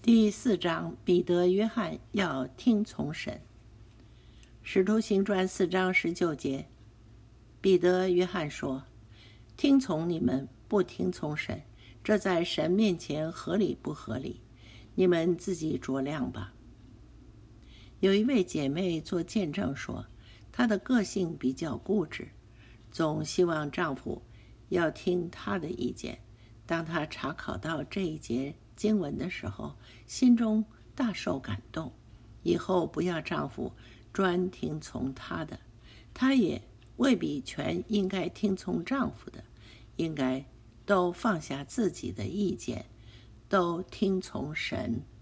第4章，彼得、约翰要听从神。使徒行传4章19节，彼得、约翰说：听从你们，不听从神，这在神面前合理不合理？你们自己酌量吧。有一位姐妹做见证说，她的个性比较固执，总希望丈夫要听她的意见。当她查考到这一节经文的时候，心中大受感动，以后不要丈夫专听从她的，她也未必全应该听从丈夫的，应该都放下自己的意见，都听从神。